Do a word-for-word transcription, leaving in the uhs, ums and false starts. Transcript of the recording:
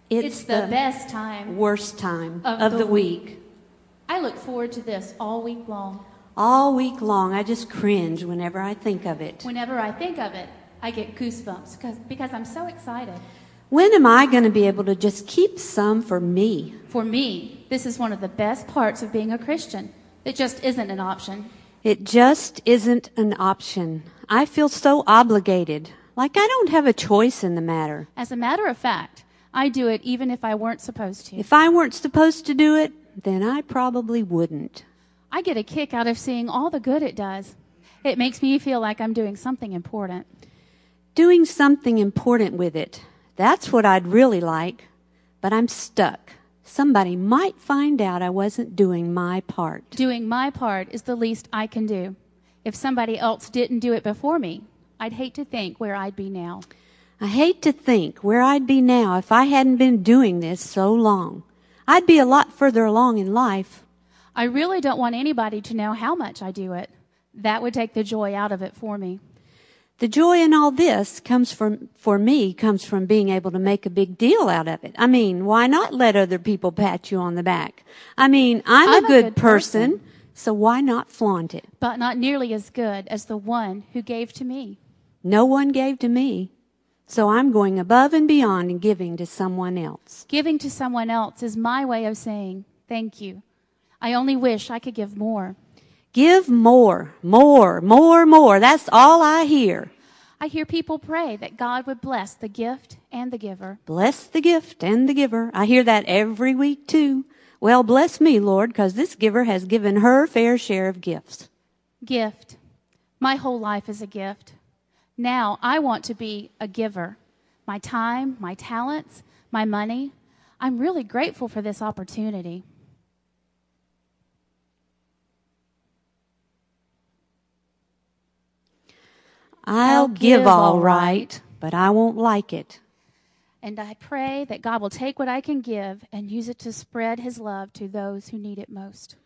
It's, It's the, the best time worst time of, of the, the week. week. I look forward to this all week long. All week long, I just cringe whenever I think of it. Whenever I think of it, I get goosebumps because, because I'm so excited. When am I going to be able to just keep some for me? For me, this is one of the best parts of being a Christian. It just isn't an option. It just isn't an option. I feel so obligated, like I don't have a choice in the matter. As a matter of fact, I do it even if I weren't supposed to. If I weren't supposed to do it, then I probably wouldn't. I get a kick out of seeing all the good it does. It makes me feel like I'm doing something important. Doing something important with it. That's what I'd really like. But I'm stuck. Somebody might find out I wasn't doing my part. Doing my part is the least I can do. If somebody else didn't do it before me, I'd hate to think where I'd be now. I hate to think where I'd be now if I hadn't been doing this so long. I'd be a lot further along in life. I really don't want anybody to know how much I do it. That would take the joy out of it for me. The joy in all this comes from, for me, comes from being able to make a big deal out of it. I mean, why not let other people pat you on the back? I mean, I'm, I'm a good, a good person, person, so why not flaunt it? But not nearly as good as the one who gave to me. No one gave to me, so I'm going above and beyond and giving to someone else. Giving to someone else is my way of saying thank you. I only wish I could give more. Give more, more, more, more. That's all I hear. I hear people pray that God would bless the gift and the giver. Bless the gift and the giver. I hear that every week too. Well, bless me, Lord, because this giver has given her fair share of gifts. Gift. My whole life is a gift. Now I want to be a giver. My time, my talents, my money. I'm really grateful for this opportunity. I'll give all right, but I won't like it. And I pray that God will take what I can give and use it to spread his love to those who need it most.